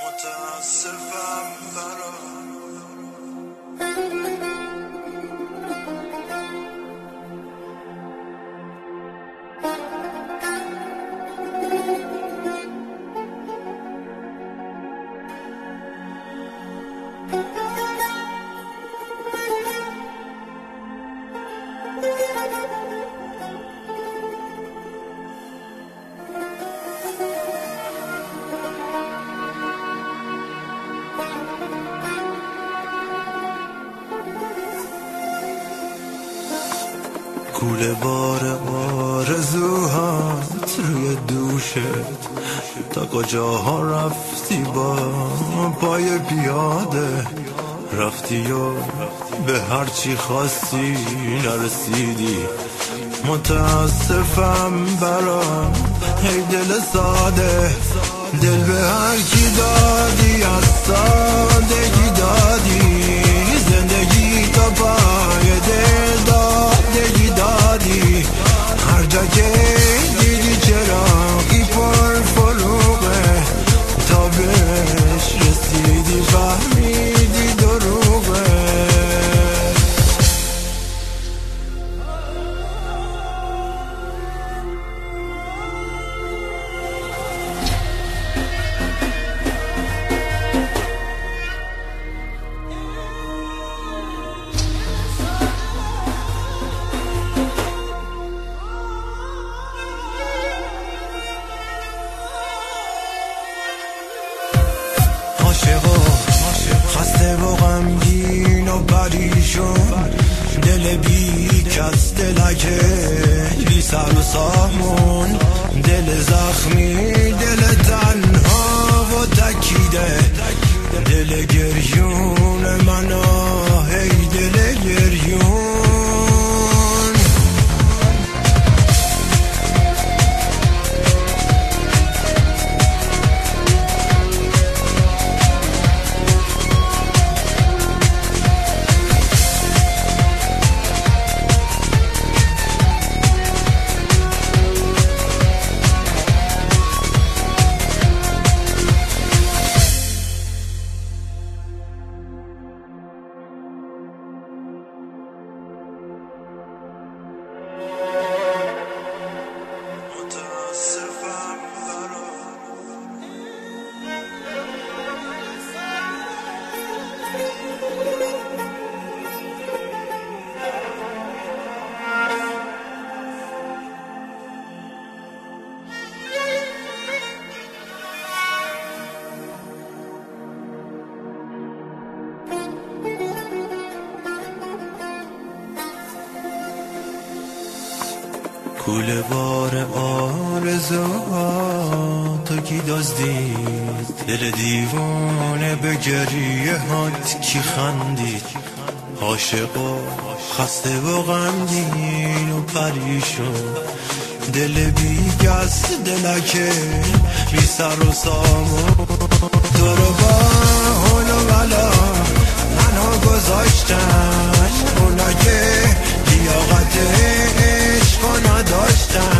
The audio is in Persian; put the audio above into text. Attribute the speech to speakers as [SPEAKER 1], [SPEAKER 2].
[SPEAKER 1] متاسفم برات. کوله بار آرزوهات روی دوشت، تا کجاها رفتی با پای پیاده، رفتی و به هرچی خواستی نرسیدی. متاسفم برات ای دل ساده، دل به هر کی دادی از سادگی دادی، زندگی تا پای دل دادگی دادی. هر جا که دیدی چراغی پر فروغه، تا بهش رسیدی فهمیدی دروغه. خسته و غمگین و پریشون، دل بی کس، دلکه بی سر و سامون، دل زخمی، دل تنها و تکیده، دل گریون منو هی دل گریون. کوله بار آرزوهاتو کی دزدید، دل دیوانه به گریه هات کی خندید. عاشق و خسته و غمگین و پریشون، دل بی کس، دلکه بی سر و سامون، تو رو با حال و بلا تنها گذاشتن، اونا که لیاقت عشق نداشتن.